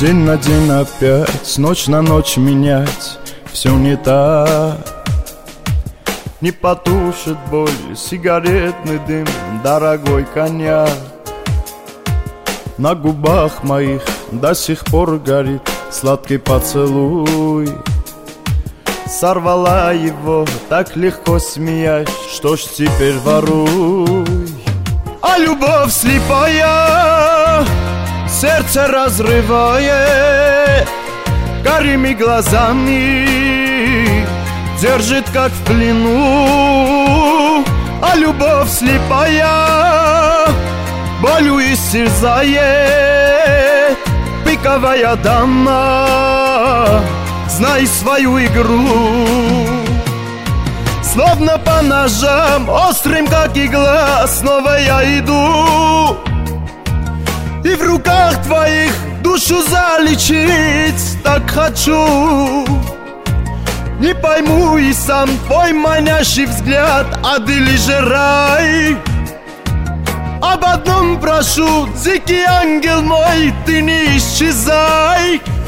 День на день опять, ночь на ночь менять все не так. Не потушит боль сигаретный дым, дорогой коньяк. На губах моих до сих пор горит сладкий поцелуй. Сорвала его, так легко смеясь, что ж теперь воруй. А любовь слепая сердце разрывает, карими глазами держит как в плену. А любовь слепая болью истерзает, пиковая дама, знай свою игру. Словно по ножам, острым как игла, снова я иду. И в руках твоих душу залечить так хочу. Не пойму и сам твой манящий взгляд, ад или же рай. Об одном прошу, дикий ангел мой, ты не исчезай.